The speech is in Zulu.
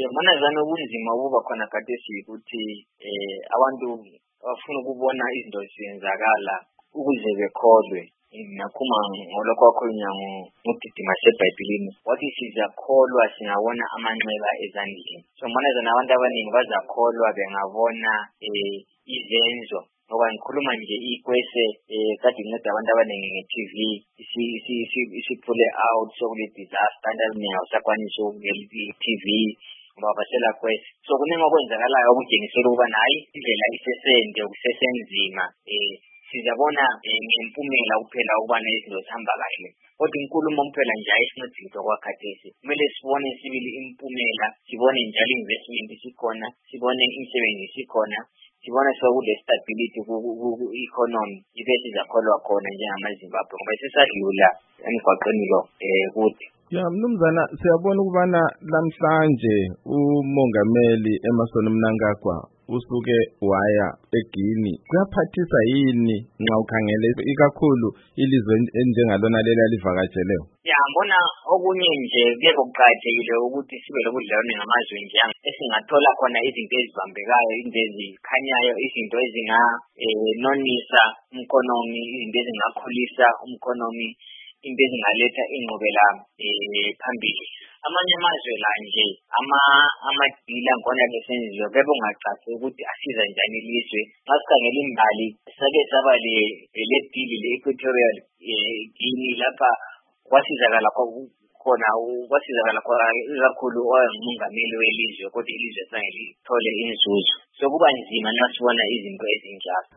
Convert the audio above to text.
manazana ubunzima obuba khona khathesi ukuthi abantu bafuna ukubona izinto ziyenzakala ukuze bekholwe. Nakhuma ngolokho wakhulunywa ngokudidima seBhayibhelini wathi sizakholwa singabona amanxeba ezandleni. So manazana abantu abaningi bazakholwa bengabona izenzo. Ngoba ngikhuluma nje ikwese kade inceda abantu abaningi nge-TV isiphule out sokule disaster andaziningi awusakwanisa ukubukela i-TV ngoba basela kwese. So kuningi okwenzakalayo okutshengisela ukuba hayi indlela isesende ukusesenzima sizabona ngempumela kuphela ukubana izinto zihamba kahle. Kodwa inkulumo kuphela nje ayisincedile kwakhathesi. Kumele sibone sibili impumela, sibone njalo investment isikhona, sibone imisebenzi isikhona, sibone sokule stability ku-economy ibe sizakholwa khona njengamaZimbabwe ngoba sesadlula emgwaqweni lo kude. Ya mnumzana siyabona ukubana namhlanje umongameli Emmerson Mnangagwa usuke waya eGuinea. Kuyaphathisa yini nxa ukhangele ikakhulu ilizwe enjengalona lela livakatsheleyo? Ya ngibona okunye nje kuyeke kuqakathekile ukuthi sibe lobudlelwano ngamazwe nje esingathola khona izinto ezibambekayo, izinto ezikhanyayo, izinto nonisa umkhonomi, izinto ezingakhulisa umkhonomi, into ezingaletha ingqubela phambili. Amanye amazwe la nje amadila ngona lesenziwe bebe ungacaci ukuthi asiza njani ilizwe. Masikhangela imbali sake saba le deal le-Equatorial Guinea lapha kwasizakala khona kakhulu owayengumongameli welizwe kodwa ilizwe sange lithole inzuzo. So kuba nzima nasibona izinto ezinjalo.